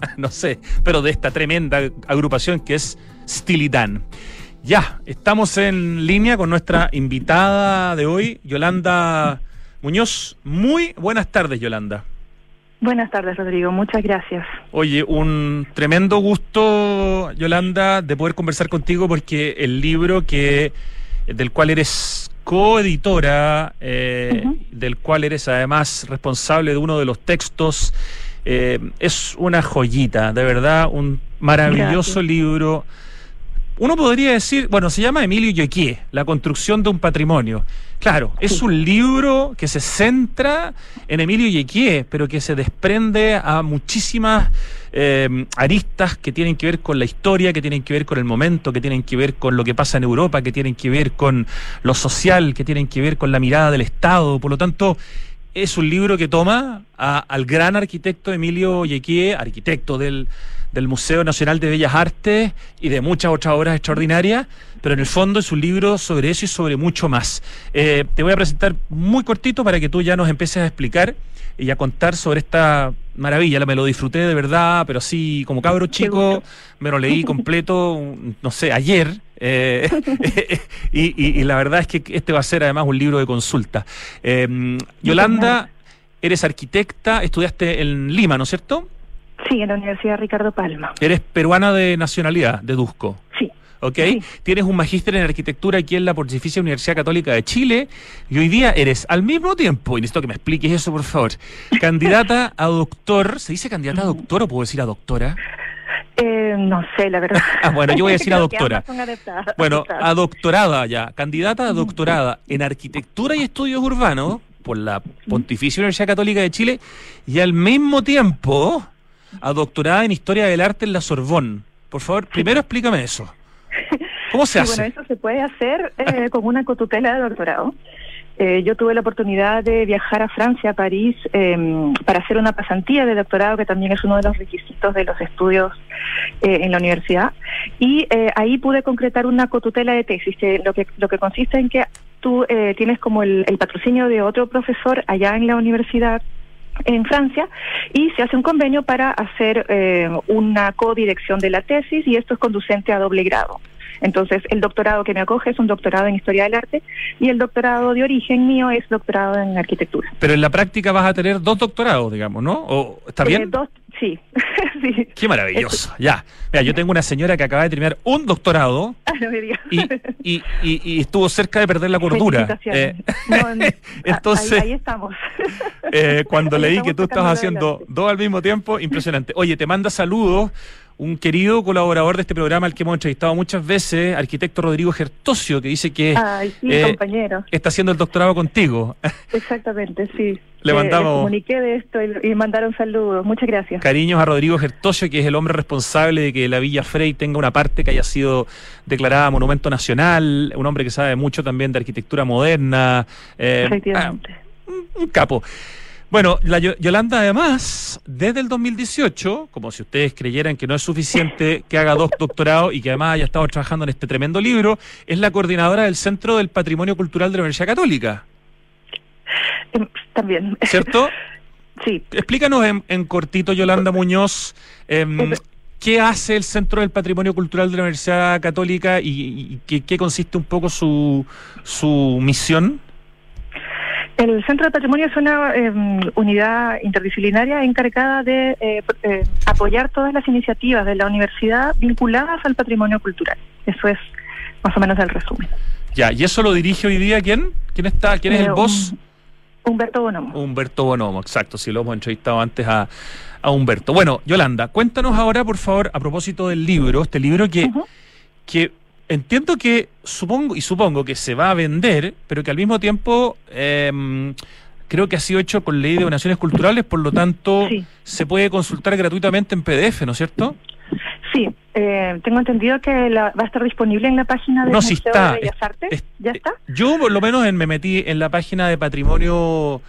no sé, pero de esta tremenda agrupación que es Steely Dan. Ya, estamos en línea con nuestra invitada de hoy, Yolanda Muñoz. Muy buenas tardes, Yolanda. Buenas tardes, Rodrigo. Muchas gracias. Oye, un tremendo gusto, Yolanda, de poder conversar contigo porque el libro del cual eres coeditora, del cual eres además responsable de uno de los textos, es una joyita, de verdad, un maravilloso libro. Uno podría decir, bueno, se llama Emilio Lléquié, La construcción de un patrimonio. Claro, es un libro que se centra en Emilio Lléquié, pero que se desprende a muchísimas aristas que tienen que ver con la historia, que tienen que ver con el momento, que tienen que ver con lo que pasa en Europa, que tienen que ver con lo social, que tienen que ver con la mirada del Estado. Por lo tanto, es un libro que toma al gran arquitecto Emilio Lléquié, arquitecto del Museo Nacional de Bellas Artes y de muchas otras obras extraordinarias, pero en el fondo es un libro sobre eso y sobre mucho más. Te voy a presentar muy cortito para que tú ya nos empieces a explicar y a contar sobre esta maravilla. Me lo disfruté de verdad, pero así como cabro chico, me lo leí completo, no sé, ayer. Y la verdad es que este va a ser además un libro de consulta. Yolanda, eres arquitecta, estudiaste en Lima, ¿no es cierto? Sí, en la Universidad Ricardo Palma. Eres peruana de nacionalidad, deduzco. Sí. ¿Ok? Sí. Tienes un magíster en arquitectura aquí en la Pontificia Universidad Católica de Chile y hoy día eres al mismo tiempo, y necesito que me expliques eso por favor, candidata a doctor. ¿Se dice candidata a doctor o puedo decir a doctora? No sé, la verdad. Bueno, yo voy a decir a Creo que doctora. ambas son adaptadas. Bueno, a doctorada ya, candidata a doctorada en arquitectura y estudios urbanos por la Pontificia Universidad Católica de Chile y al mismo tiempo a doctorada en Historia del Arte en la Sorbonne. Por favor, primero explícame eso. ¿Cómo se hace? Bueno, eso se puede hacer con una cotutela de doctorado. Yo tuve la oportunidad de viajar a Francia, a París, para hacer una pasantía de doctorado, que también es uno de los requisitos de los estudios en la universidad. Y ahí pude concretar una cotutela de tesis, que lo que consiste en que tú tienes como el patrocinio de otro profesor allá en la universidad en Francia, y se hace un convenio para hacer una codirección de la tesis, y esto es conducente a doble grado. Entonces, el doctorado que me acoge es un doctorado en Historia del Arte, y el doctorado de origen mío es doctorado en Arquitectura. Pero en la práctica vas a tener 2 doctorados, digamos, ¿no? ¿O está bien? 2, sí. Sí. Qué maravilloso. Ya. Mira, yo tengo una señora que acaba de terminar un doctorado No me digas. y estuvo cerca de perder la cordura. Entonces, ahí estamos. Cuando ahí leí estamos que tú estabas haciendo 2 al mismo tiempo, impresionante. Oye, te manda saludos un querido colaborador de este programa al que hemos entrevistado muchas veces, arquitecto Rodrigo Gertosio, que dice que compañero, está haciendo el doctorado contigo. Exactamente, sí. Le mandamos... Les comuniqué de esto y mandaron saludos. Muchas gracias. Cariños a Rodrigo Gertosio, que es el hombre responsable de que la Villa Frey tenga una parte que haya sido declarada Monumento Nacional, un hombre que sabe mucho también de arquitectura moderna. Efectivamente. Un capo. Bueno, la Yolanda además, desde el 2018, como si ustedes creyeran que no es suficiente que haga 2 doctorados y que además haya estado trabajando en este tremendo libro, es la coordinadora del Centro del Patrimonio Cultural de la Universidad Católica. También. ¿Cierto? Sí. Explícanos en cortito, Yolanda Muñoz, ¿qué hace el Centro del Patrimonio Cultural de la Universidad Católica y qué consiste un poco su misión? El Centro de Patrimonio es una unidad interdisciplinaria encargada de apoyar todas las iniciativas de la universidad vinculadas al patrimonio cultural. Eso es más o menos el resumen. Ya, ¿y eso lo dirige hoy día quién? ¿Quién está? ¿Quién es el boss? Humberto Bonomo. Humberto Bonomo, exacto, sí, lo hemos entrevistado antes a Humberto. Bueno, Yolanda, cuéntanos ahora, por favor, a propósito del libro, este libro que entiendo que supongo que se va a vender, pero que al mismo tiempo creo que ha sido hecho con ley de donaciones culturales, por lo tanto se puede consultar gratuitamente en PDF, ¿no es cierto? Sí, tengo entendido que va a estar disponible en la página del Museo de Bellas Artes. ¿Ya está? Yo por lo menos me metí en la página de patrimonio.cl,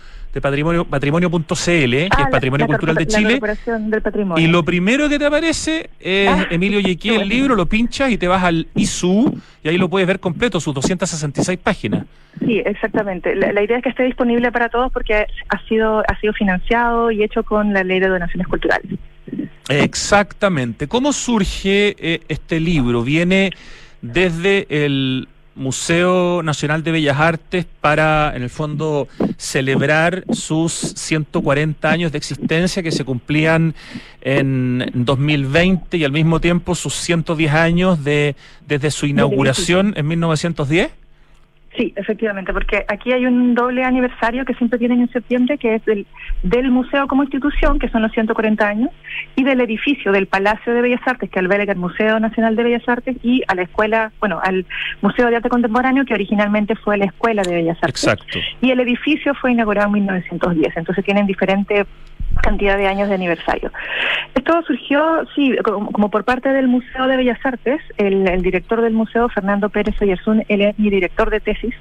que es Patrimonio Cultural de Chile, del patrimonio. Y lo primero que te aparece es Emilio Lléquié, el libro, lo pinchas y te vas al ISU y ahí lo puedes ver completo, sus 266 páginas. Sí, exactamente. La idea es que esté disponible para todos porque ha sido financiado y hecho con la Ley de Donaciones Culturales. Exactamente. ¿Cómo surge este libro? ¿Viene desde el Museo Nacional de Bellas Artes para, en el fondo, celebrar sus 140 años de existencia que se cumplían en 2020 y al mismo tiempo sus 110 años desde su inauguración en 1910? Sí, efectivamente, porque aquí hay un doble aniversario que siempre tienen en septiembre, que es del museo como institución, que son los 140 años, y del edificio del Palacio de Bellas Artes, que alberga el Museo Nacional de Bellas Artes, y a la escuela, al Museo de Arte Contemporáneo, que originalmente fue la Escuela de Bellas Artes. Exacto. Y el edificio fue inaugurado en 1910, entonces tienen diferente cantidad de años de aniversario. Esto surgió, sí, como por parte del Museo de Bellas Artes. El director del museo, Fernando Pérez Oyarzún, él es mi director de tesis.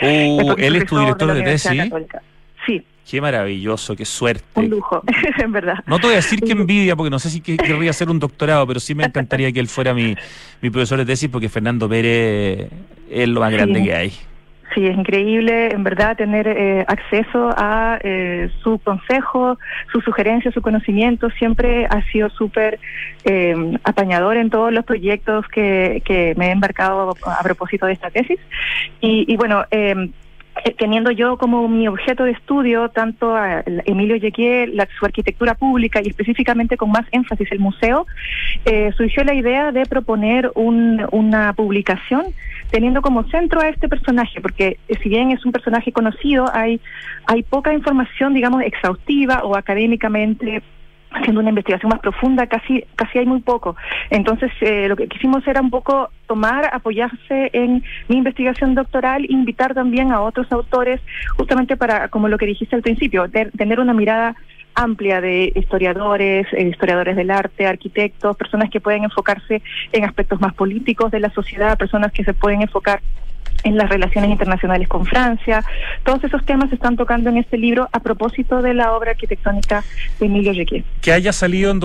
Él es tu director de tesis. Católica. Sí. Qué maravilloso, qué suerte. Un lujo, en verdad. No te voy a decir que envidia, porque no sé si querría hacer un doctorado, pero sí me encantaría que él fuera mi profesor de tesis, porque Fernando Pérez es lo más grande que hay. Sí, es increíble, en verdad, tener acceso a su consejo, sus sugerencias, su conocimiento. Siempre ha sido súper apañador en todos los proyectos que me he embarcado a propósito de esta tesis. Y bueno, teniendo yo como mi objeto de estudio tanto a Emilio Jecquier, su arquitectura pública y específicamente con más énfasis el museo, surgió la idea de proponer una publicación teniendo como centro a este personaje, porque si bien es un personaje conocido, hay poca información, digamos, exhaustiva o académicamente haciendo una investigación más profunda, casi hay muy poco. Entonces, lo que quisimos era un poco apoyarse en mi investigación doctoral, invitar también a otros autores, justamente para, como lo que dijiste al principio, tener una mirada amplia de historiadores del arte, arquitectos, personas que pueden enfocarse en aspectos más políticos de la sociedad, personas que se pueden enfocar en las relaciones internacionales con Francia. Todos esos temas se están tocando en este libro a propósito de la obra arquitectónica de Emilio Jecquier. ¿Que haya salido en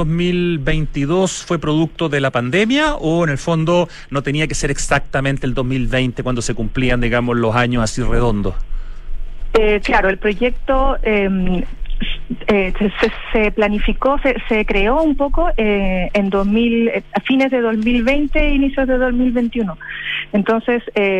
2022 fue producto de la pandemia o en el fondo no tenía que ser exactamente el 2020 cuando se cumplían, digamos, los años así redondos? Claro, el proyecto se planificó, se creó un poco a fines de 2020 inicios de 2021. Entonces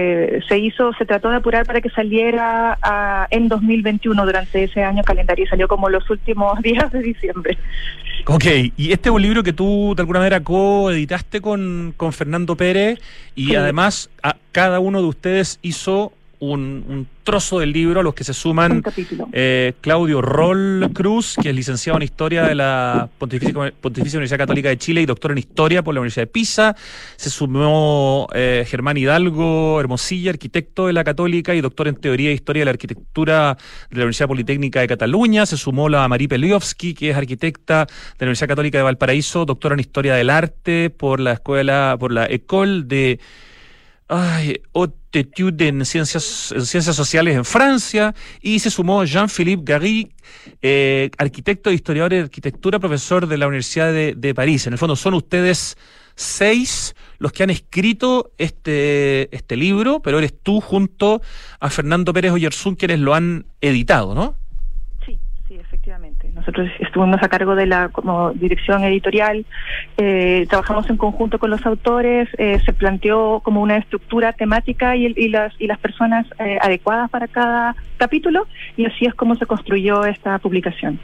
se trató de apurar para que saliera en 2021 durante ese año calendario, y salió como los últimos días de diciembre. Ok, y este es un libro que tú de alguna manera coeditaste con Fernando Pérez y sí. Además cada uno de ustedes hizo un trozo del libro a los que se suman Claudio Roll Cruz, que es licenciado en Historia de la Pontificia Universidad Católica de Chile y doctor en Historia por la Universidad de Pisa. Se sumó Germán Hidalgo Hermosilla, arquitecto de la Católica y doctor en Teoría e Historia de la Arquitectura de la Universidad Politécnica de Cataluña. Se sumó la Marie Peliowski, que es arquitecta de la Universidad Católica de Valparaíso, doctora en Historia del Arte por la École de Haute Étude en Ciencias Sociales en Francia, y se sumó Jean-Philippe Gary, arquitecto e historiador de arquitectura, profesor de la Universidad de París. En el fondo son ustedes 6 los que han escrito este libro, pero eres tú junto a Fernando Pérez Oyarzún quienes lo han editado, ¿no? Sí, efectivamente. Nosotros estuvimos a cargo de la como dirección editorial, trabajamos en conjunto con los autores, se planteó como una estructura temática y las personas adecuadas para cada capítulo, y así es como se construyó esta publicación.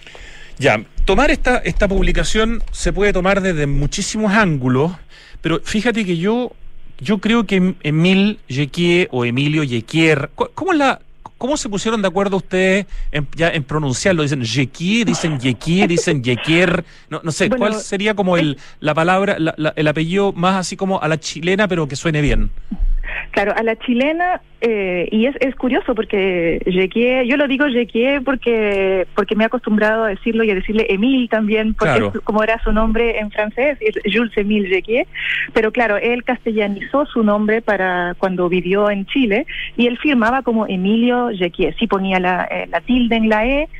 Ya, tomar esta publicación se puede tomar desde muchísimos ángulos, pero fíjate que yo creo que Emile Jecquier o Emilio Jecquier, ¿cómo se pusieron de acuerdo ustedes en pronunciarlo? ¿Dicen Jecquier, dicen Jecquier, dicen Jecquier? No sé, bueno, ¿cuál sería como la palabra, el apellido más así como a la chilena, pero que suene bien? Claro, a la chilena, y es curioso porque Jecquier, yo lo digo Jecquier porque me he acostumbrado a decirlo y a decirle Émile también, porque claro, es como era su nombre en francés, es Jules Émile Jecquier, pero claro, él castellanizó su nombre para cuando vivió en Chile, y él firmaba como Emilio Jecquier, sí ponía la tilde en la E,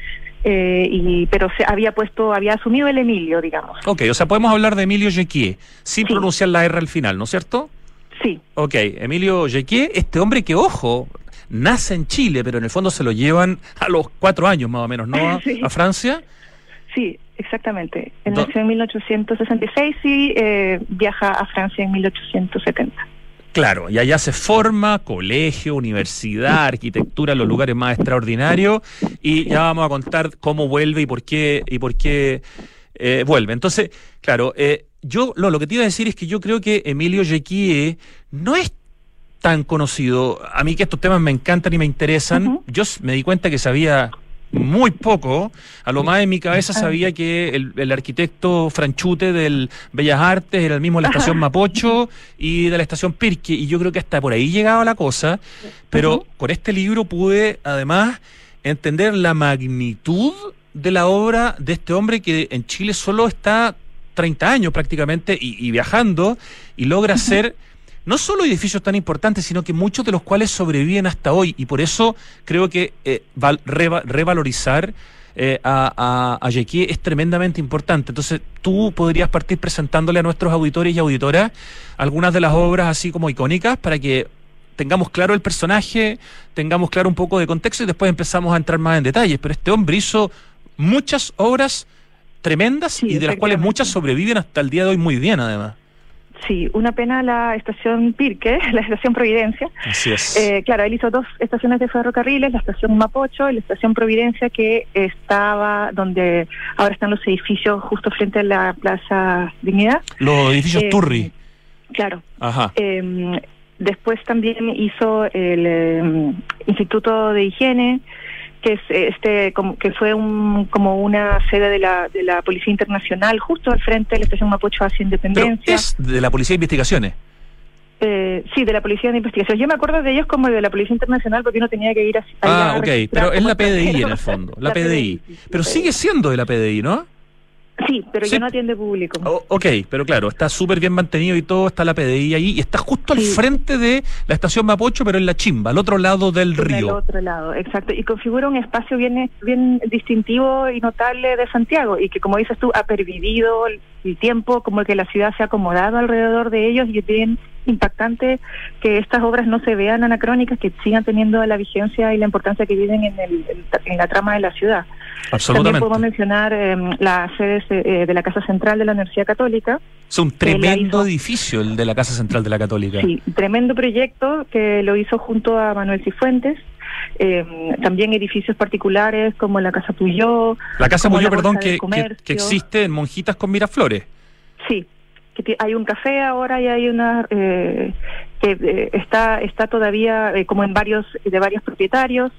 pero había asumido el Emilio, digamos. Ok, o sea, podemos hablar de Emilio Jecquier sin pronunciar la R al final, ¿no es cierto? Sí. Ok, Emilio Jecquier, este hombre que, ojo, nace en Chile, pero en el fondo se lo llevan a los 4 años más o menos, ¿no? Sí. ¿A Francia? Sí, exactamente. Él nació en 1866 y viaja a Francia en 1870. Claro, y allá se forma colegio, universidad, arquitectura, los lugares más extraordinarios, y ya vamos a contar cómo vuelve y por qué vuelve. Entonces, claro, yo lo que te iba a decir es que yo creo que Emilio Jecquie no es tan conocido. A mí que estos temas me encantan y me interesan. Yo me di cuenta que sabía muy poco. A lo más en mi cabeza sabía que el arquitecto Franchute del Bellas Artes era el mismo de la estación Mapocho y de la estación Pirque, y yo creo que hasta por ahí llegaba la cosa, pero con este libro pude además entender la magnitud de la obra de este hombre que en Chile solo está 30 años prácticamente y viajando, y logra hacer no solo edificios tan importantes, sino que muchos de los cuales sobreviven hasta hoy, y por eso creo que revalorizar a Jecquie es tremendamente importante. Entonces, tú podrías partir presentándole a nuestros auditores y auditoras algunas de las obras así como icónicas para que tengamos claro el personaje, tengamos claro un poco de contexto y después empezamos a entrar más en detalles. Pero este hombre hizo muchas obras tremendas y de las cuales muchas sobreviven hasta el día de hoy muy bien, además. Sí, una pena la estación Pirque, la estación Providencia. Así es. Claro, él hizo 2 estaciones de ferrocarriles, la estación Mapocho y la estación Providencia, que estaba donde ahora están los edificios justo frente a la Plaza Dignidad. Los edificios Turri. Claro. Ajá. Después también hizo el Instituto de Higiene, que es que fue como una sede de la Policía Internacional justo al frente de la estación Mapocho hacia Independencia. ¿Pero es de la Policía de Investigaciones? Sí, de la Policía de Investigación. Yo me acuerdo de ellos como de la Policía Internacional porque uno tenía que ir a ok, pero es la PDI en el fondo, la PDI. Pero sigue siendo de la PDI, ¿no? Sí, pero ya no atiende público. Ok, pero claro, está súper bien mantenido y todo, está la PDI ahí, y está justo al frente de la estación Mapocho, pero en la Chimba, al otro lado del río. Al otro lado, exacto, y configura un espacio bien distintivo y notable de Santiago, y que, como dices tú, ha pervivido el tiempo, como que la ciudad se ha acomodado alrededor de ellos, y es bien impactante que estas obras no se vean anacrónicas, que sigan teniendo la vigencia y la importancia que tienen en la trama de la ciudad. Absolutamente. También podemos mencionar las sedes de la Casa Central de la Universidad Católica. Es un tremendo edificio el de la Casa Central de la Católica. Sí, tremendo proyecto que lo hizo junto a Manuel Cifuentes. También edificios particulares como la Casa Puyó. La Casa Puyó, perdón, que existe en Monjitas con Miraflores. Sí, que hay un café ahora y hay una que está todavía como de varios propietarios.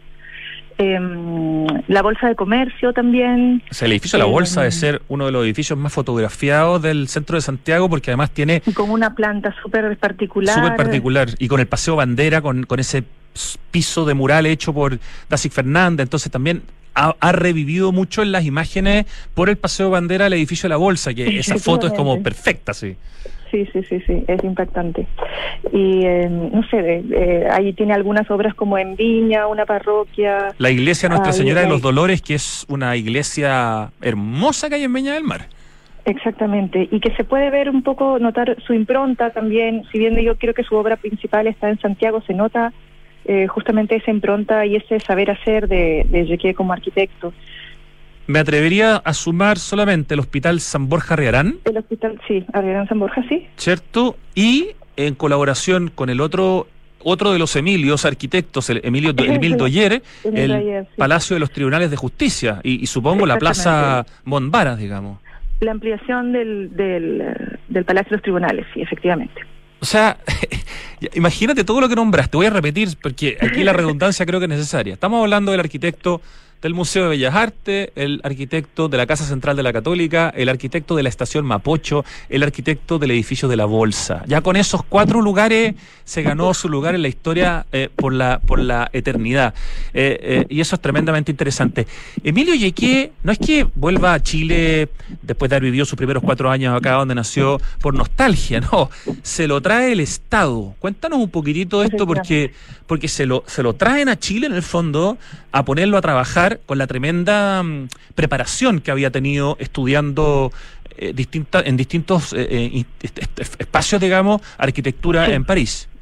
La Bolsa de Comercio también. O sea, el edificio de la Bolsa debe ser uno de los edificios más fotografiados del centro de Santiago, porque además tiene... Y con una planta súper particular. Súper particular, y con el Paseo Bandera, con ese piso de mural hecho por Dacic Fernández. Entonces también ha revivido mucho en las imágenes por el Paseo Bandera el edificio de la Bolsa, que esa foto es como perfecta, sí. Sí, es impactante. Y no sé, ahí tiene algunas obras como en Viña, una parroquia. La iglesia Nuestra Señora de los Dolores, que es una iglesia hermosa que hay en Viña del Mar. Exactamente, y que se puede ver un poco, notar su impronta también, si bien yo creo que su obra principal está en Santiago, se nota justamente esa impronta y ese saber hacer de Jecquie como arquitecto. Me atrevería a sumar solamente el Hospital San Borja Arriarán. El hospital, sí, Arriarán San Borja, sí. ¿Cierto? Y en colaboración con el otro de los Emilios arquitectos, Emil Doyer, el Palacio de los Tribunales de Justicia y supongo la Plaza Montbaras, digamos. La ampliación del Palacio de los Tribunales, sí, efectivamente. O sea, imagínate todo lo que nombraste. Voy a repetir porque aquí la redundancia creo que es necesaria. Estamos hablando del arquitecto del Museo de Bellas Artes, el arquitecto de la Casa Central de la Católica, el arquitecto de la Estación Mapocho, el arquitecto del edificio de la Bolsa. Ya con esos 4 lugares se ganó su lugar en la historia por la eternidad. Y eso es tremendamente interesante. Emilio Jecquie no es que vuelva a Chile después de haber vivido sus primeros 4 años acá donde nació por nostalgia, no. Se lo trae el Estado. Cuéntanos un poquitito de esto porque se lo traen a Chile en el fondo a ponerlo a trabajar con la tremenda preparación que había tenido estudiando en distintos espacios, digamos, arquitectura en París.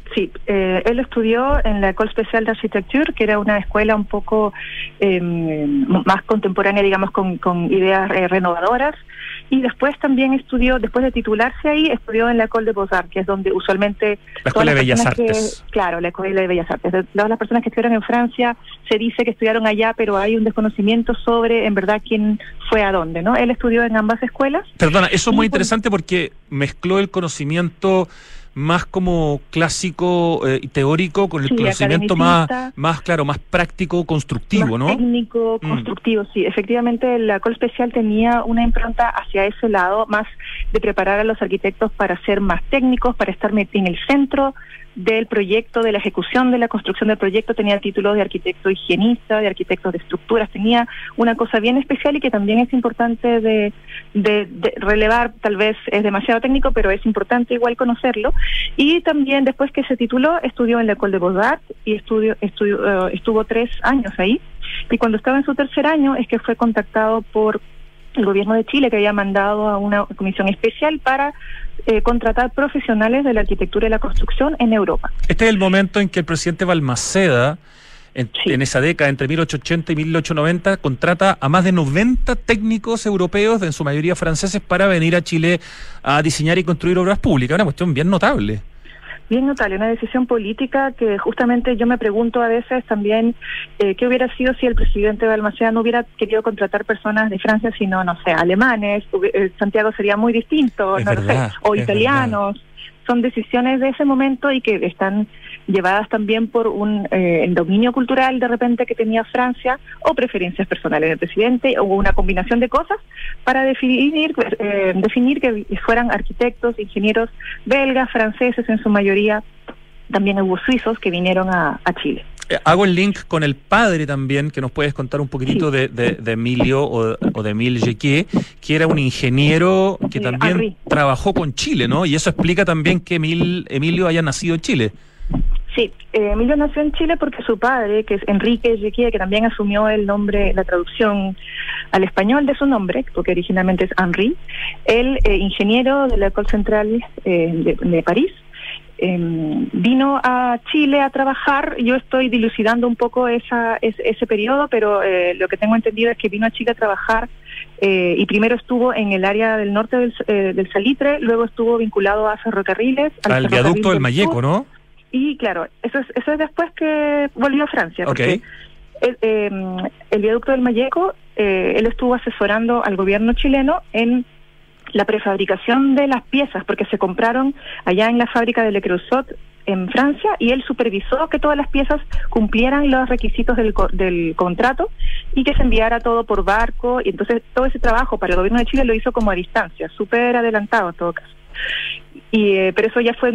Sí, él estudió en la École Spéciale d'Architecture, que era una escuela un poco más contemporánea, digamos, con ideas renovadoras, y después también estudió, después de titularse ahí, estudió en la École de Beaux-Arts, que es donde usualmente... La Escuela de Bellas Artes. Claro, la Escuela de Bellas Artes. Todas las personas que estudiaron en Francia, se dice que estudiaron allá, pero hay un desconocimiento sobre, en verdad, quién fue a dónde, ¿no? Él estudió en ambas escuelas. Perdona, eso es muy interesante porque mezcló el conocimiento más como clásico y teórico con el conocimiento más claro, más práctico, constructivo, más ¿no? Técnico, constructivo, sí. Efectivamente, la École Spéciale tenía una impronta hacia ese lado, más de preparar a los arquitectos para ser más técnicos, para estar en el centro del proyecto, de la ejecución de la construcción del proyecto. Tenía títulos de arquitecto higienista, de arquitecto de estructuras, tenía una cosa bien especial y que también es importante de relevar. Tal vez es demasiado técnico, pero es importante igual conocerlo. Y también después que se tituló, estudió en la École de Beaux-Arts y estuvo 3 años ahí, y cuando estaba en su tercer año es que fue contactado por el gobierno de Chile, que había mandado a una comisión especial para contratar profesionales de la arquitectura y la construcción en Europa. Este es el momento en que el presidente Balmaceda, en esa década, entre 1880 y 1890, contrata a más de 90 técnicos europeos, en su mayoría franceses, para venir a Chile a diseñar y construir obras públicas. Una cuestión bien notable. Bien notable, una decisión política que justamente yo me pregunto a veces también qué hubiera sido si el presidente Balmaceda no hubiera querido contratar personas de Francia, sino, no sé, alemanes. Santiago sería muy distinto, verdad, sé, o italianos. Verdad. Son decisiones de ese momento y que están llevadas también por el dominio cultural de repente que tenía Francia, o preferencias personales del presidente, o una combinación de cosas para definir que fueran arquitectos, ingenieros belgas, franceses en su mayoría. También hubo suizos que vinieron a Chile. Hago el link con el padre también, que nos puedes contar un poquitito de Emilio o de Émile Jecquet, que era un ingeniero que también Henry trabajó con Chile, ¿no? Y eso explica también que Emilio haya nacido en Chile. Sí, Emilio nació en Chile porque su padre, que es Enrique Jecquet, que también asumió el nombre, la traducción al español de su nombre, porque originalmente es Henri, él, ingeniero de la École Centrale de París, vino a Chile a trabajar. Yo estoy dilucidando un poco ese periodo, pero lo que tengo entendido es que vino a Chile a trabajar y primero estuvo en el área del norte del Salitre, luego estuvo vinculado a ferrocarriles. Al viaducto del Malleco, ¿no? Y claro, eso es después que volvió a Francia. Okay. El viaducto del Malleco, él estuvo asesorando al gobierno chileno en la prefabricación de las piezas, porque se compraron allá en la fábrica de Le Creusot en Francia, y él supervisó que todas las piezas cumplieran los requisitos del contrato y que se enviara todo por barco. Y entonces todo ese trabajo para el gobierno de Chile lo hizo como a distancia, súper adelantado en todo caso. Pero eso ya fue en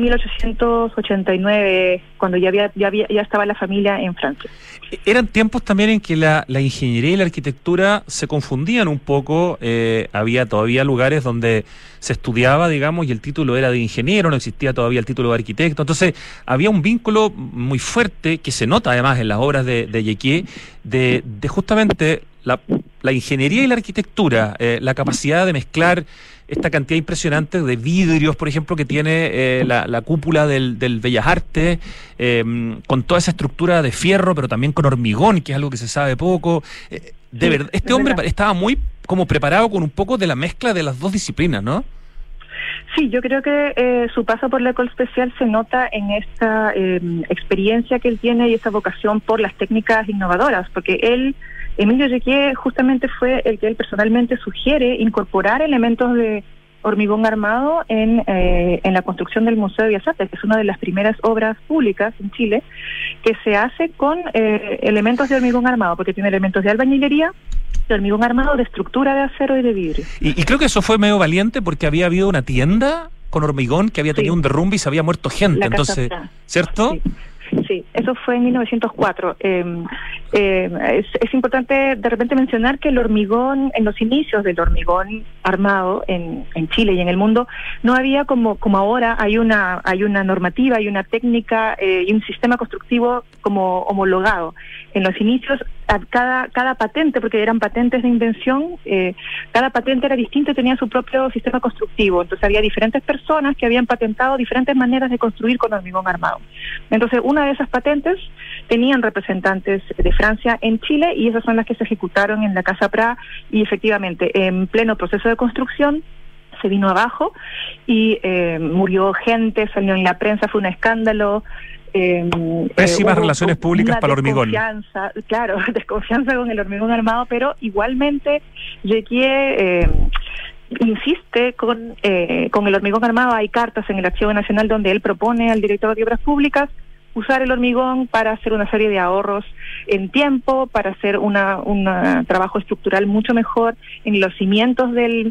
1889, cuando ya estaba la familia en Francia. Eran tiempos también en que la ingeniería y la arquitectura se confundían un poco. Había todavía lugares donde se estudiaba, digamos, y el título era de ingeniero, no existía todavía el título de arquitecto. Entonces había un vínculo muy fuerte, que se nota además en las obras de Jecquet, de justamente la ingeniería y la arquitectura, la capacidad de mezclar esta cantidad impresionante de vidrios, por ejemplo, que tiene la cúpula del Bellas Artes, con toda esa estructura de fierro, pero también con hormigón, que es algo que se sabe poco. De verdad, este hombre estaba muy como preparado con un poco de la mezcla de las dos disciplinas, ¿no? Sí, yo creo que su paso por la École Spéciale se nota en esta experiencia que él tiene y esa vocación por las técnicas innovadoras, porque Emilio Jecquet justamente fue el que él personalmente sugiere incorporar elementos de hormigón armado en la construcción del Museo de Bellas Artes, que es una de las primeras obras públicas en Chile que se hace con elementos de hormigón armado, porque tiene elementos de albañilería, de hormigón armado, de estructura de acero y de vidrio. Y creo que eso fue medio valiente, porque había habido una tienda con hormigón que había tenido un derrumbe y se había muerto gente, entonces, ¿cierto? Sí. Sí, eso fue en 1904. Es importante de repente mencionar que el hormigón, en los inicios del hormigón armado en Chile y en el mundo, no había como ahora hay una normativa, hay una técnica y un sistema constructivo como homologado. En los inicios cada patente, porque eran patentes de invención, cada patente era distinta y tenía su propio sistema constructivo. Entonces había diferentes personas que habían patentado diferentes maneras de construir con hormigón armado. Entonces una de esas patentes tenían representantes de Francia en Chile, y esas son las que se ejecutaron en la Casa Prat, y efectivamente en pleno proceso de construcción se vino abajo y murió gente, salió en la prensa, fue un escándalo. Pésimas relaciones públicas para el hormigón. Claro, desconfianza con el hormigón armado, pero igualmente Jequié insiste con el hormigón armado. Hay cartas en el Archivo Nacional donde él propone al director de Obras Públicas usar el hormigón para hacer una serie de ahorros en tiempo, para hacer un trabajo estructural mucho mejor en los cimientos del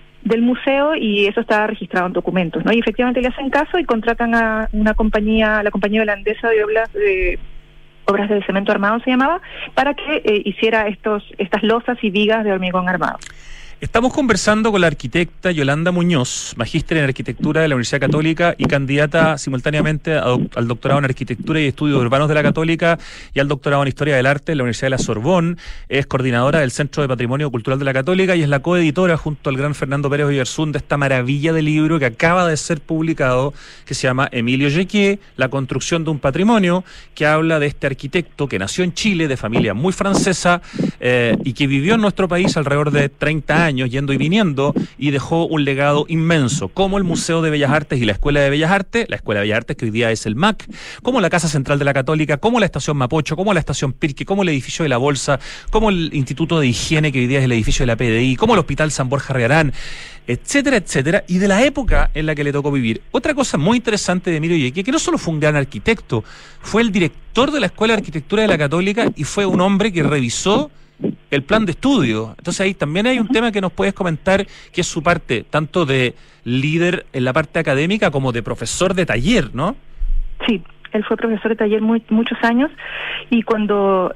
museo, y eso está registrado en documentos, ¿no? Y efectivamente le hacen caso y contratan a una compañía, la compañía holandesa de obras de cemento armado se llamaba, para que hiciera estas losas y vigas de hormigón armado. Estamos conversando con la arquitecta Yolanda Muñoz, magíster en arquitectura de la Universidad Católica y candidata simultáneamente al doctorado en arquitectura y estudios urbanos de la Católica y al doctorado en historia del arte de la Universidad de la Sorbonne. Es coordinadora del Centro de Patrimonio Cultural de la Católica y es la coeditora junto al gran Fernando Pérez Oyarzún de esta maravilla de libro que acaba de ser publicado, que se llama Emilio Jequié, La construcción de un patrimonio, que habla de este arquitecto que nació en Chile, de familia muy francesa, y que vivió en nuestro país alrededor de 30 años, yendo y viniendo, y dejó un legado inmenso, como el Museo de Bellas Artes y la Escuela de Bellas Artes que hoy día es el MAC, como la Casa Central de la Católica, como la Estación Mapocho, como la Estación Pirque, como el edificio de la Bolsa, como el Instituto de Higiene, que hoy día es el edificio de la PDI, como el Hospital San Borja Riarán, etcétera, etcétera, y de la época en la que le tocó vivir. Otra cosa muy interesante de Emilio Jequié, que no solo fue un gran arquitecto, fue el director de la Escuela de Arquitectura de la Católica y fue un hombre que revisó el plan de estudio. Entonces ahí también hay un tema que nos puedes comentar, que es su parte tanto de líder en la parte académica como de profesor de taller, ¿no? Sí, él fue profesor de taller muchos años, y cuando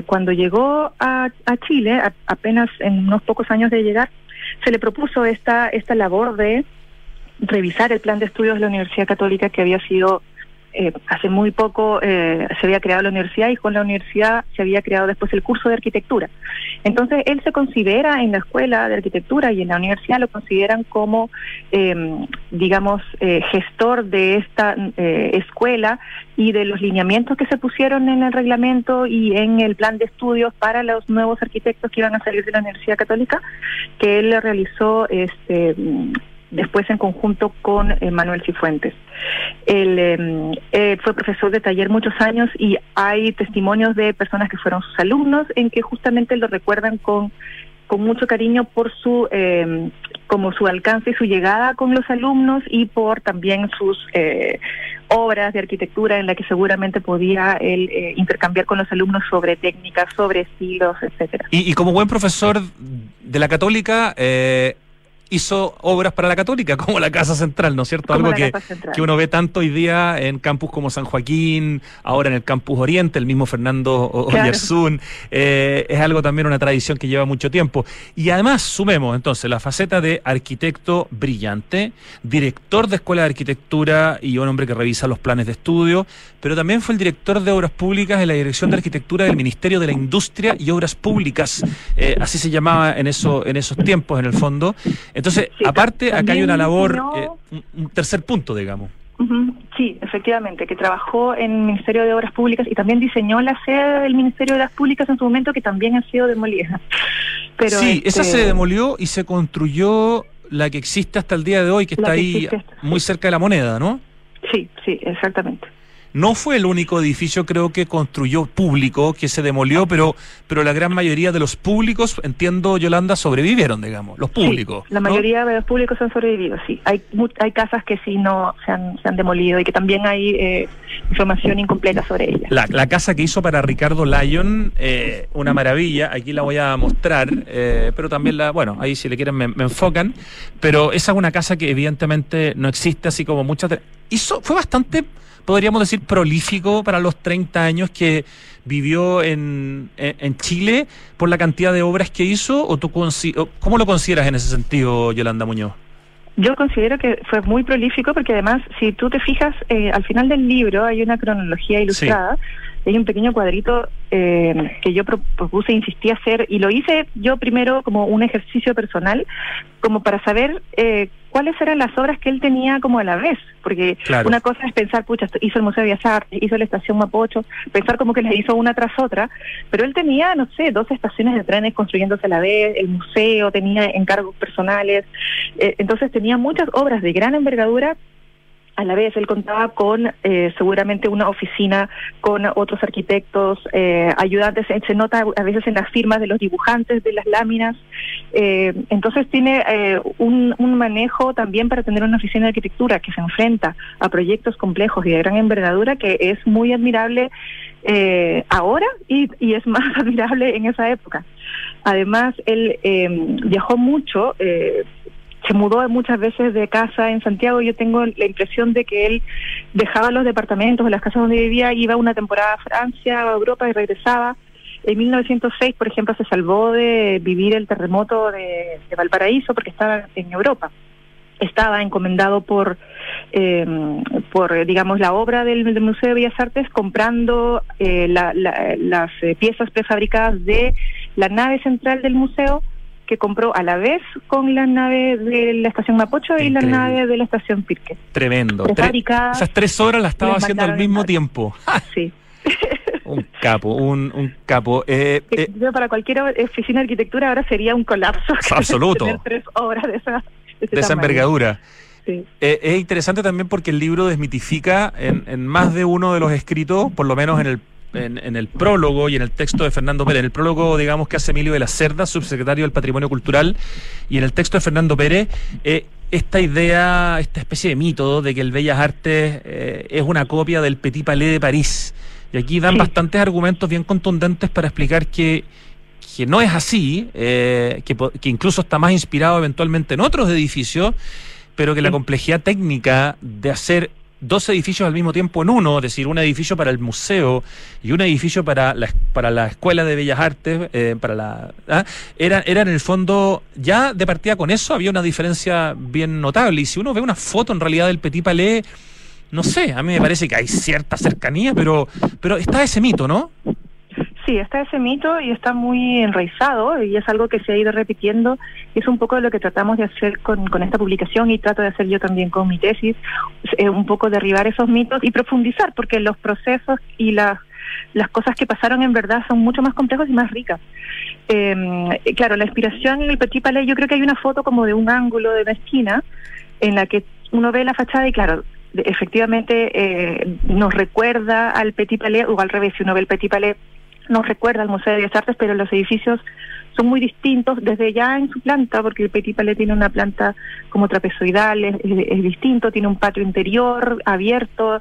llegó a Chile, apenas en unos pocos años de llegar, se le propuso esta labor de revisar el plan de estudios de la Universidad Católica, que había sido hace muy poco se había creado la universidad, y con la universidad se había creado después el curso de arquitectura. Entonces él se considera en la escuela de arquitectura, y en la universidad lo consideran como gestor de esta escuela y de los lineamientos que se pusieron en el reglamento y en el plan de estudios para los nuevos arquitectos que iban a salir de la Universidad Católica, que él realizó después en conjunto con Manuel Cifuentes. Él fue profesor de taller muchos años, y hay testimonios de personas que fueron sus alumnos en que justamente lo recuerdan con mucho cariño por su alcance y su llegada con los alumnos, y por también sus obras de arquitectura en la que seguramente podía él intercambiar con los alumnos sobre técnicas, sobre estilos, etcétera. Y como buen profesor de la Católica, hizo obras para la Católica, como la Casa Central, ¿no es cierto? Algo que uno ve tanto hoy día en campus como San Joaquín, ahora en el Campus Oriente, el mismo Fernando Oyarzún. Es algo también, una tradición que lleva mucho tiempo. Y además, sumemos entonces la faceta de arquitecto brillante, director de Escuela de Arquitectura y un hombre que revisa los planes de estudio, pero también fue el director de Obras Públicas en la Dirección de Arquitectura del Ministerio de la Industria y Obras Públicas, así se llamaba en esos tiempos, en el fondo. Entonces, sí, aparte, acá hay una labor, un tercer punto, digamos. Sí, efectivamente, que trabajó en el Ministerio de Obras Públicas y también diseñó la sede del Ministerio de Obras Públicas en su momento, que también ha sido demolida. Pero sí, esa se demolió y se construyó la que existe hasta el día de hoy, que está ahí muy cerca de la Moneda, ¿no? Sí, exactamente. No fue el único edificio, creo, que construyó público, que se demolió, pero la gran mayoría de los públicos, entiendo, Yolanda, sobrevivieron, digamos, los públicos. Sí, la mayoría de los públicos han sobrevivido, sí. Hay casas que sí no se han demolido, y que también hay información incompleta sobre ellas. La casa que hizo para Ricardo Lyon, una maravilla, aquí la voy a mostrar, pero también ahí si le quieren me enfocan, pero esa es una casa que evidentemente no existe, así como muchas... Fue bastante, podríamos decir, prolífico para los 30 años que vivió en Chile, por la cantidad de obras que hizo, o ¿cómo lo consideras en ese sentido, Yolanda Muñoz? Yo considero que fue muy prolífico, porque además, si tú te fijas, al final del libro hay una cronología ilustrada, y hay un pequeño cuadrito que yo propuse e insistí a hacer, y lo hice yo primero como un ejercicio personal, como para saber cuáles eran las obras que él tenía como a la vez, porque claro, una cosa es pensar, pucha, hizo el Museo de Bellas Artes, hizo la Estación Mapocho, pensar como que las hizo una tras otra, pero él tenía, no sé, 2 estaciones de trenes construyéndose a la vez, el museo, tenía encargos personales, entonces tenía muchas obras de gran envergadura. A la vez él contaba con seguramente una oficina con otros arquitectos, ayudantes, se nota a veces en las firmas de los dibujantes de las láminas, entonces tiene un manejo también para tener una oficina de arquitectura que se enfrenta a proyectos complejos y de gran envergadura, que es muy admirable ahora y es más admirable en esa época. Además, él viajó mucho, se mudó muchas veces de casa en Santiago. Yo tengo la impresión de que él dejaba los departamentos, las casas donde vivía, iba una temporada a Francia, a Europa y regresaba. En 1906, por ejemplo, se salvó de vivir el terremoto de Valparaíso porque estaba en Europa. Estaba encomendado por digamos, la obra del Museo de Bellas Artes, comprando las piezas prefabricadas de la nave central del museo, que compró a la vez con la nave de la Estación Mapocho y la nave de la Estación Pirque. Tremendo. Esas 3 horas las estaba haciendo al mismo tiempo. Sí. Un capo, un capo. Para cualquier oficina de arquitectura ahora sería un colapso. Absoluto. Tener 3 obras de esa envergadura. Sí. Es interesante también porque el libro desmitifica en más de uno de los escritos, por lo menos en el prólogo y en el texto de Fernando Pérez. En el prólogo, digamos, que hace Emilio de la Cerda, subsecretario del Patrimonio Cultural, y en el texto de Fernando Pérez, esta idea, esta especie de mito de que el Bellas Artes es una copia del Petit Palais de París. Y aquí dan bastantes argumentos bien contundentes para explicar que no es así, que incluso está más inspirado eventualmente en otros edificios, pero que la complejidad técnica de hacer 2 edificios al mismo tiempo en uno, es decir, un edificio para el museo y un edificio para la Escuela de Bellas Artes, era en el fondo, ya de partida con eso había una diferencia bien notable. Y si uno ve una foto en realidad del Petit Palais, no sé, a mí me parece que hay cierta cercanía, pero está ese mito, ¿no? Sí, está ese mito y está muy enraizado, y es algo que se ha ido repitiendo, y es un poco de lo que tratamos de hacer con esta publicación, y trato de hacer yo también con mi tesis, un poco derribar esos mitos y profundizar, porque los procesos y las cosas que pasaron en verdad son mucho más complejos y más ricas. Claro, la inspiración en el Petit Palais, yo creo que hay una foto como de un ángulo de una esquina en la que uno ve la fachada y claro, efectivamente nos recuerda al Petit Palais, o al revés, si uno ve el Petit Palais nos recuerda al Museo de Bellas Artes, pero los edificios son muy distintos desde ya en su planta, porque el Petit Palais tiene una planta como trapezoidal, es distinto, tiene un patio interior abierto,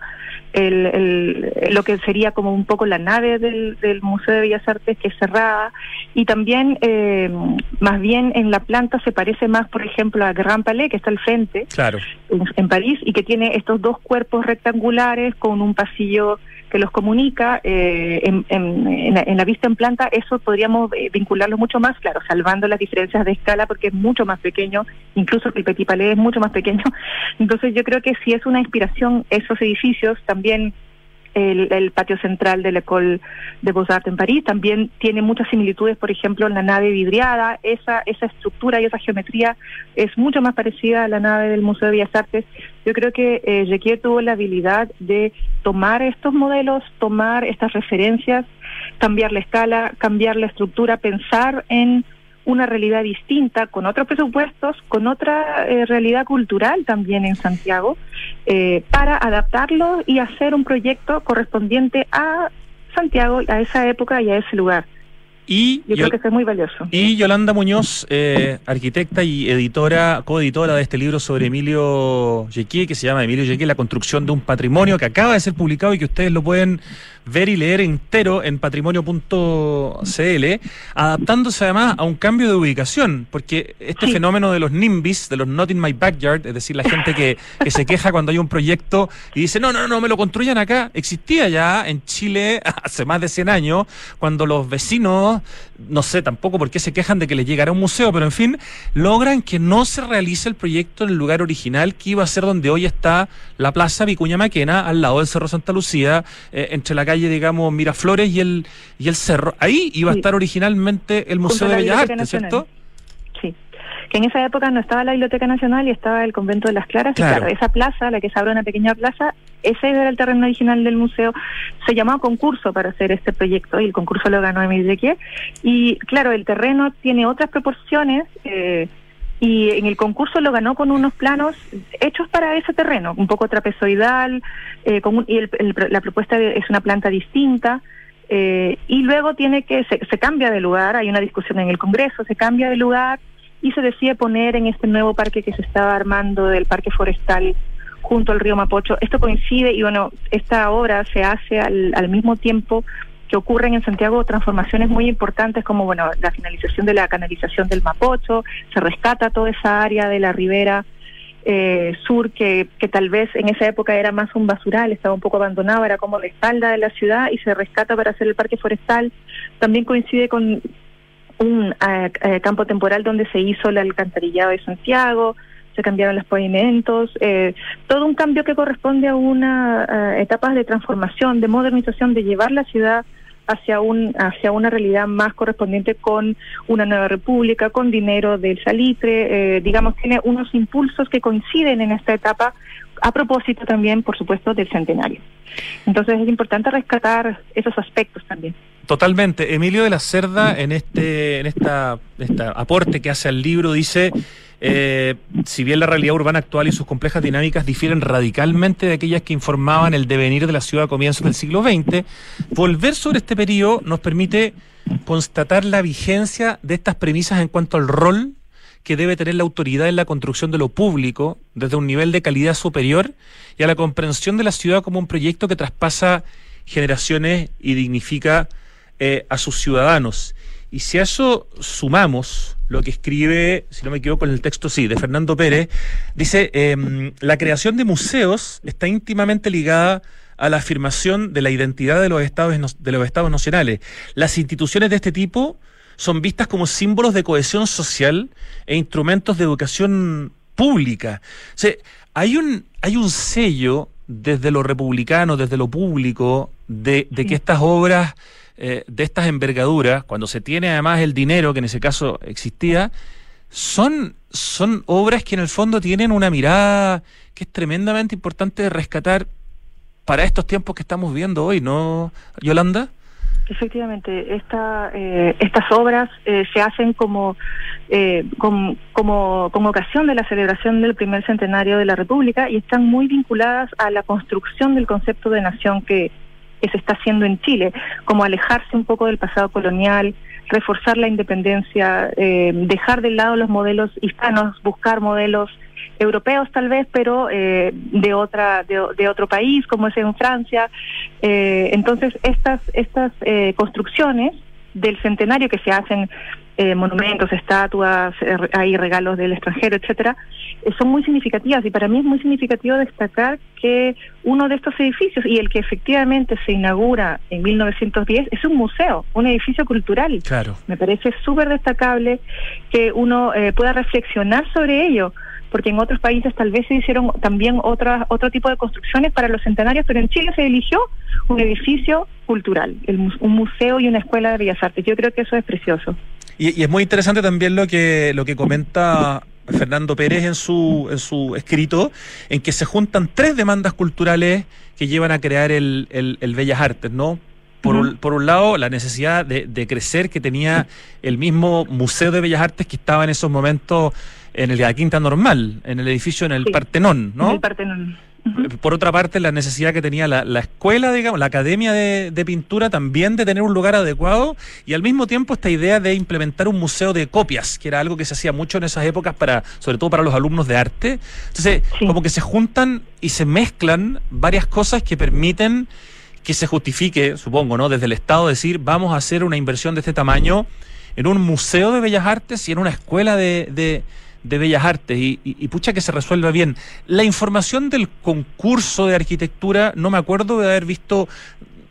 lo que sería como un poco la nave del Museo de Bellas Artes, que es cerrada, y también más bien en la planta se parece más, por ejemplo, a Grand Palais, que está al frente, claro, en París, y que tiene estos 2 cuerpos rectangulares con un pasillo que los comunica. En la vista en planta, eso podríamos vincularlo mucho más, claro, salvando las diferencias de escala, porque es mucho más pequeño, incluso que el Petit Palais es mucho más pequeño. Entonces yo creo que sí es una inspiración esos edificios. También el patio central de la École des Beaux-Arts en París también tiene muchas similitudes, por ejemplo, en la nave vidriada. Esa estructura y esa geometría es mucho más parecida a la nave del Museo de Bellas Artes. Yo creo que Jequier tuvo la habilidad de tomar estos modelos, tomar estas referencias, cambiar la escala, cambiar la estructura, pensar en una realidad distinta, con otros presupuestos, con otra realidad cultural también en Santiago, para adaptarlo y hacer un proyecto correspondiente a Santiago, a esa época y a ese lugar. Y yo creo que eso es muy valioso. Y Yolanda Muñoz, arquitecta y coeditora de este libro sobre Emilio Jequier, que se llama Emilio Jequier, la construcción de un patrimonio, que acaba de ser publicado y que ustedes lo pueden ver y leer entero en patrimonio.cl, adaptándose además a un cambio de ubicación, porque este fenómeno de los NIMBYs, de los Not in My Backyard, es decir, la gente que se queja cuando hay un proyecto y dice, no, me lo construyan acá, existía ya en Chile hace más de 100 años, cuando los vecinos vecinos, no sé tampoco por qué se quejan de que les llegará un museo, pero en fin, logran que no se realice el proyecto en el lugar original que iba a ser donde hoy está la Plaza Vicuña Maquena, al lado del Cerro Santa Lucía, entre la calle, digamos, Miraflores y el cerro. Ahí iba a estar originalmente el Museo de Bellas Artes, ¿cierto? Sí, que en esa época no estaba la Biblioteca Nacional y estaba el Convento de las Claras. Claro. Y claro, esa plaza, la que se abre una pequeña plaza, ese era el terreno original del museo. Se llamó concurso para hacer este proyecto y el concurso lo ganó Emile Jecquier. Y claro, el terreno tiene otras proporciones y en el concurso lo ganó con unos planos hechos para ese terreno, un poco trapezoidal, la propuesta es una planta distinta. Y luego se cambia de lugar, hay una discusión en el Congreso, se cambia de lugar y se decide poner en este nuevo parque que se estaba armando del Parque Forestal junto al río Mapocho. Esto coincide y bueno, esta obra se hace al mismo tiempo que ocurren en Santiago transformaciones muy importantes como bueno, la finalización de la canalización del Mapocho, se rescata toda esa área de la ribera sur que tal vez en esa época era más un basural, estaba un poco abandonado, era como la espalda de la ciudad y se rescata para hacer el parque forestal. También coincide con un campo temporal donde se hizo el alcantarillado de Santiago, se cambiaron los pavimentos, todo un cambio que corresponde a una etapas de transformación, de modernización, de llevar la ciudad hacia una realidad más correspondiente con una nueva república, con dinero del salitre, digamos, tiene unos impulsos que coinciden en esta etapa, a propósito también, por supuesto, del centenario. Entonces es importante rescatar esos aspectos también. Totalmente. Emilio de la Cerda, en esta aporte que hace al libro, dice: si bien la realidad urbana actual y sus complejas dinámicas difieren radicalmente de aquellas que informaban el devenir de la ciudad a comienzos del siglo XX, volver sobre este periodo nos permite constatar la vigencia de estas premisas en cuanto al rol que debe tener la autoridad en la construcción de lo público desde un nivel de calidad superior y a la comprensión de la ciudad como un proyecto que traspasa generaciones y dignifica a sus ciudadanos. Y si a eso sumamos lo que escribe, si no me equivoco en el texto, sí, de Fernando Pérez, dice, la creación de museos está íntimamente ligada a la afirmación de la identidad de los estados nacionales. Las instituciones de este tipo son vistas como símbolos de cohesión social e instrumentos de educación pública. O sea, hay un sello desde lo republicano, desde lo público, de que estas obras de estas envergaduras, cuando se tiene además el dinero, que en ese caso existía, son obras que en el fondo tienen una mirada que es tremendamente importante de rescatar para estos tiempos que estamos viviendo hoy, ¿no, Yolanda? Efectivamente, estas obras se hacen como con ocasión de la celebración del primer centenario de la República y están muy vinculadas a la construcción del concepto de nación que se está haciendo en Chile, como alejarse un poco del pasado colonial, reforzar la independencia, dejar de lado los modelos hispanos, buscar modelos europeos tal vez, pero de otro país, como es en Francia. Entonces estas construcciones del centenario que se hacen, monumentos, estatuas, hay regalos del extranjero, etcétera, son muy significativas, y para mí es muy significativo destacar que uno de estos edificios, y el que efectivamente se inaugura en 1910, es un museo, un edificio cultural. Claro. Me parece súper destacable que uno pueda reflexionar sobre ello, porque en otros países tal vez se hicieron también otro tipo de construcciones para los centenarios, pero en Chile se eligió un edificio cultural, un museo y una escuela de bellas artes. Yo creo que eso es precioso. Y es muy interesante también lo que comenta Fernando Pérez en su escrito, en que se juntan tres demandas culturales que llevan a crear el Bellas Artes, ¿no? Por un lado, la necesidad de crecer que tenía el mismo Museo de Bellas Artes que estaba en esos momentos en la Quinta Normal, en el edificio, en el Partenón, ¿no? En el Partenón. Por otra parte, la necesidad que tenía la escuela, digamos, la academia de pintura también de tener un lugar adecuado, y al mismo tiempo esta idea de implementar un museo de copias, que era algo que se hacía mucho en esas épocas, sobre todo para los alumnos de arte. Entonces, como que se juntan y se mezclan varias cosas que permiten que se justifique, supongo, ¿no?, desde el Estado, decir, vamos a hacer una inversión de este tamaño en un museo de bellas artes y en una escuela de bellas artes, y pucha que se resuelva bien. La información del concurso de arquitectura, no me acuerdo de haber visto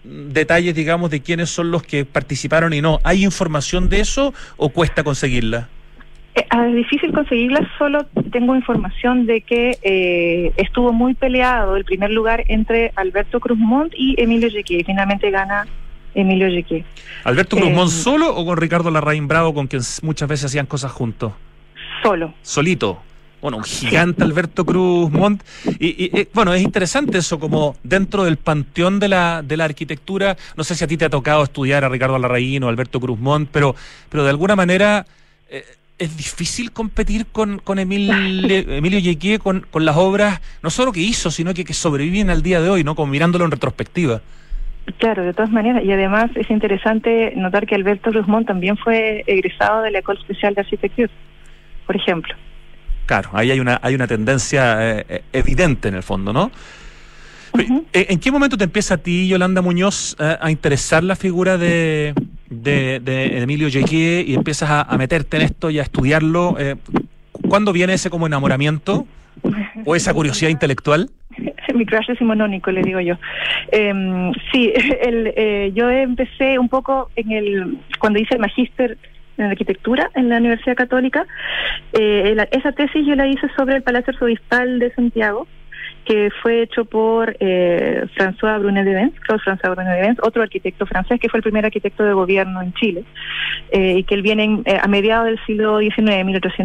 detalles, digamos, de quiénes son los que participaron y no. ¿Hay información de eso o cuesta conseguirla? Es difícil conseguirla, solo tengo información de que estuvo muy peleado el primer lugar entre Alberto Cruz Montt y Emilio Yequé. Finalmente gana Emilio Yequé. ¿Alberto Cruz Montt solo o con Ricardo Larraín Bravo, con quien muchas veces hacían cosas juntos? Solo. Solito. Bueno, un gigante Alberto Cruz Montt. Y bueno, es interesante eso, como dentro del panteón de la arquitectura. No sé si a ti te ha tocado estudiar a Ricardo Larraín o Alberto Cruz Montt, pero de alguna manera es difícil competir con Emilio Yequé, con las obras, no solo que hizo, sino que sobreviven al día de hoy, ¿no? Como mirándolo en retrospectiva. Claro, de todas maneras, y además es interesante notar que Alberto Cruz Montt también fue egresado de la École Spéciale d'Architecture, por ejemplo. Claro, ahí hay una tendencia evidente en el fondo, ¿no? Uh-huh. ¿En qué momento te empieza a ti, Yolanda Muñoz, a interesar la figura de Emilio Yequé y empiezas a meterte en esto y a estudiarlo? ¿Cuándo viene ese como enamoramiento o esa curiosidad intelectual? Mi crush decimonónico, le digo yo. Sí, yo empecé un poco cuando hice el magíster en arquitectura en la Universidad Católica. Esa tesis yo la hice sobre el Palacio Arzobispal de Santiago, que fue hecho por François Brunet de Benz, Claude-François Brunet de Benz, otro arquitecto francés que fue el primer arquitecto de gobierno en Chile, y que él viene a mediados del siglo XIX,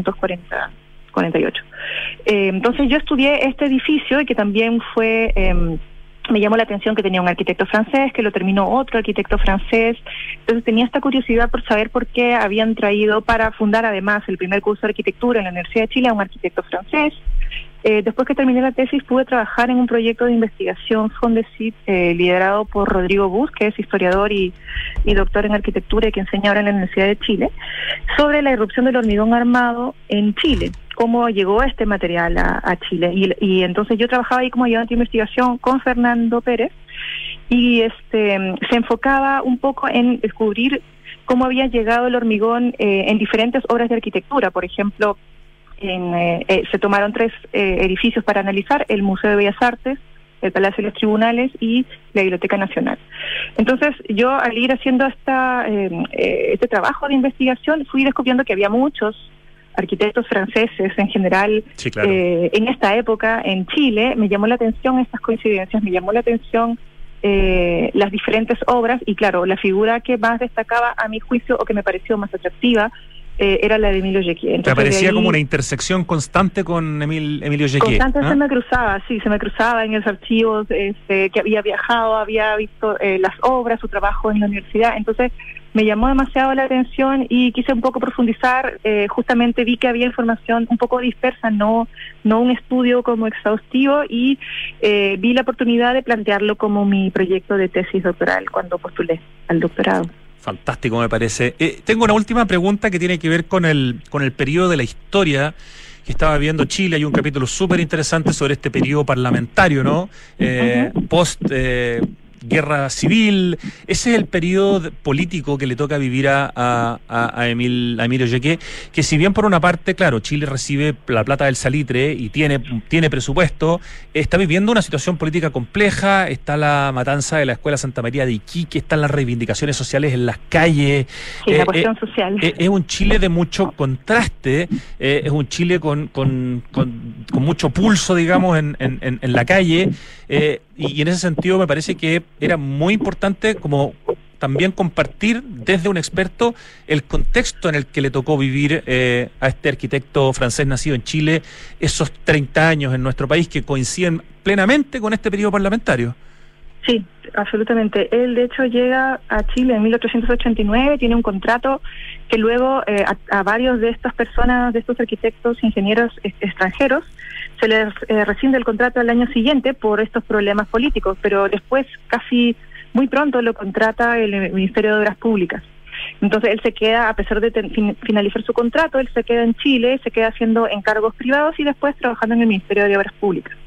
1848. Entonces yo estudié este edificio y que también fue... me llamó la atención que tenía un arquitecto francés, que lo terminó otro arquitecto francés. Entonces tenía esta curiosidad por saber por qué habían traído para fundar además el primer curso de arquitectura en la Universidad de Chile a un arquitecto francés. Después que terminé la tesis pude trabajar en un proyecto de investigación Fondesit liderado por Rodrigo Bus, que es historiador y doctor en arquitectura y que enseña ahora en la Universidad de Chile, sobre la irrupción del hormigón armado en Chile, cómo llegó este material a Chile. Y entonces yo trabajaba ahí como ayudante de investigación con Fernando Pérez y se enfocaba un poco en descubrir cómo había llegado el hormigón en diferentes obras de arquitectura. Por ejemplo, se tomaron 3 edificios para analizar: el Museo de Bellas Artes, el Palacio de los Tribunales y la Biblioteca Nacional. Entonces yo, al ir haciendo este trabajo de investigación, fui descubriendo que había muchos arquitectos franceses en general. Sí, claro. En esta época en Chile. Me llamó la atención estas coincidencias, me llamó la atención las diferentes obras, y claro, la figura que más destacaba a mi juicio o que me pareció más atractiva era la de Emilio Yequé. ¿Te parecía como una intersección constante con Emilio Yequé? Constante. Se me cruzaba en los archivos, que había viajado, había visto las obras, su trabajo en la universidad. Entonces me llamó demasiado la atención y quise un poco profundizar. Justamente vi que había información un poco dispersa, no un estudio como exhaustivo, y vi la oportunidad de plantearlo como mi proyecto de tesis doctoral cuando postulé al doctorado. Fantástico, me parece. Tengo una última pregunta que tiene que ver con el periodo de la historia que estaba viendo Chile. Hay un capítulo súper interesante sobre este periodo parlamentario, ¿no? Post guerra civil. Ese es el periodo político que le toca vivir a Emilio Yequé, que si bien por una parte, claro, Chile recibe la plata del salitre y tiene presupuesto, está viviendo una situación política compleja. Está la matanza de la Escuela Santa María de Iquique, están las reivindicaciones sociales en las calles. Sí, la cuestión social. Es un Chile de mucho contraste, es un Chile con mucho pulso, digamos, en la calle, y en ese sentido me parece que era muy importante como también compartir desde un experto el contexto en el que le tocó vivir a este arquitecto francés nacido en Chile esos 30 años en nuestro país, que coinciden plenamente con este periodo parlamentario. Sí, absolutamente. Él, de hecho, llega a Chile en 1889, tiene un contrato que luego a varios de estas personas, de estos arquitectos, ingenieros extranjeros, se les rescinde el contrato al año siguiente por estos problemas políticos, pero después, casi muy pronto, lo contrata el Ministerio de Obras Públicas. Entonces él se queda, a pesar de finalizar su contrato, él se queda en Chile, se queda haciendo encargos privados y después trabajando en el Ministerio de Obras Públicas.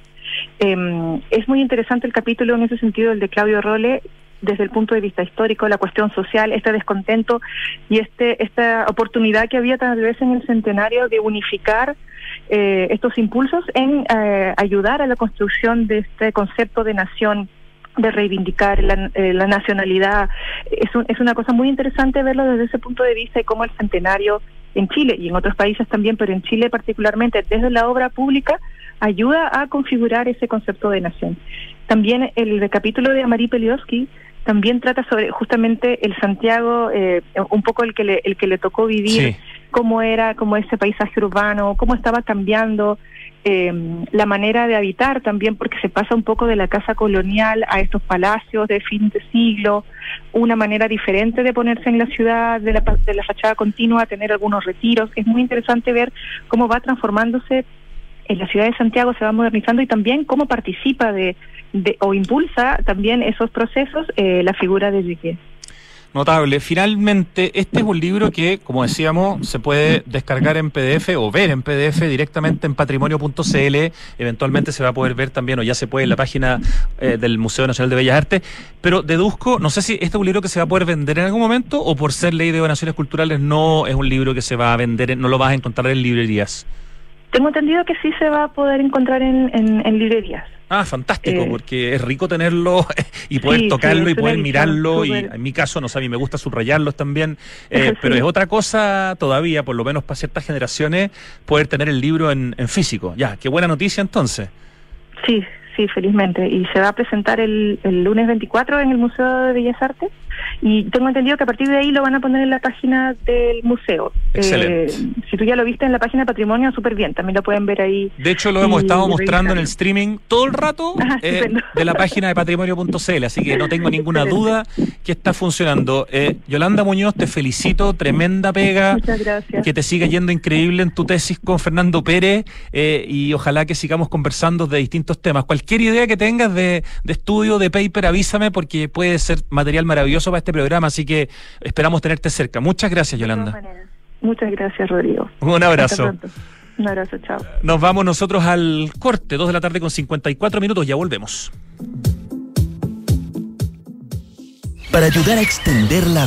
Es muy interesante el capítulo en ese sentido, el de Claudio Rolle, desde el punto de vista histórico, la cuestión social, este descontento y esta oportunidad que había tal vez en el centenario de unificar estos impulsos en ayudar a la construcción de este concepto de nación de reivindicar la nacionalidad. Es una cosa muy interesante verlo desde ese punto de vista y cómo el centenario en Chile y en otros países también, pero en Chile particularmente, desde la obra pública, ayuda a configurar ese concepto de nación. También el capítulo de Amari Pelioski también trata sobre justamente el Santiago, un poco el que le tocó vivir, sí, cómo era, como ese paisaje urbano, cómo estaba cambiando, la manera de habitar también, porque se pasa un poco de la casa colonial a estos palacios de fin de siglo, una manera diferente de ponerse en la ciudad, de la fachada continua, tener algunos retiros. Es muy interesante ver cómo va transformándose en la ciudad de Santiago, se va modernizando, y también cómo participa o impulsa también esos procesos la figura de Riquet. Notable. Finalmente, este es un libro que, como decíamos, se puede descargar en PDF o ver en PDF directamente en patrimonio.cl. Eventualmente se va a poder ver también, o ya se puede, en la página del Museo Nacional de Bellas Artes. Pero deduzco, no sé si este es un libro que se va a poder vender en algún momento, o por ser ley de donaciones culturales no es un libro que se va a vender, no lo vas a encontrar en librerías. Tengo entendido que sí se va a poder encontrar en librerías. Ah, fantástico, porque es rico tenerlo y poder tocarlo y poder mirarlo, y en mi caso, no sé, a mí me gusta subrayarlos también, pero es otra cosa todavía, por lo menos para ciertas generaciones, poder tener el libro en físico. Ya, qué buena noticia entonces. Sí, felizmente, y se va a presentar el lunes 24 en el Museo de Bellas Artes, y tengo entendido que a partir de ahí lo van a poner en la página del museo. Excelente. Si tú ya lo viste en la página de Patrimonio, súper bien, también lo pueden ver ahí. De hecho, lo hemos estado mostrando en el streaming todo el rato de la página de patrimonio.cl, así que no tengo ninguna duda que está funcionando. Yolanda Muñoz, te felicito, tremenda pega. Muchas gracias. Que te siga yendo increíble en tu tesis con Fernando Pérez, y ojalá que sigamos conversando de distintos temas. Cualquier idea que tengas de estudio, de paper, avísame, porque puede ser material maravilloso para este programa, así que esperamos tenerte cerca. Muchas gracias, Yolanda. Muchas gracias, Rodrigo. Un abrazo. Hasta pronto. Un abrazo, chao. Nos vamos nosotros al corte, 2:54 PM, ya volvemos. Para ayudar a extender la